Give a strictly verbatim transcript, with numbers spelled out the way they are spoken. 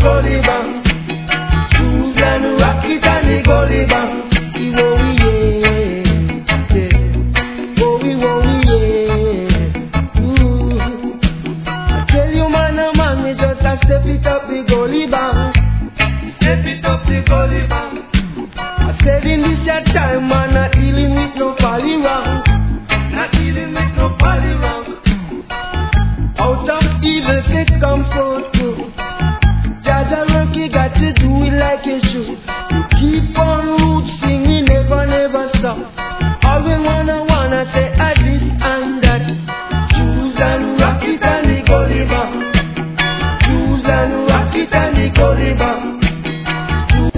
gully bang. Choose and rock it and the gully bang. Oh yeah, yeah. Oh yeah, ooh. I tell you man, a man, me just a step it up the gully bang. Step it up the gully bang. I said in this your time, man, not dealing with no folly wrong. Not dealing with no folly wrong. Out of evil it come forth good. Jaja work, you got to do it like you should. You keep on roots singing, never, never stop. All we wanna, wanna say a this and that. Choose and rock it and the gully bang. Choose and rock it and the gully bang.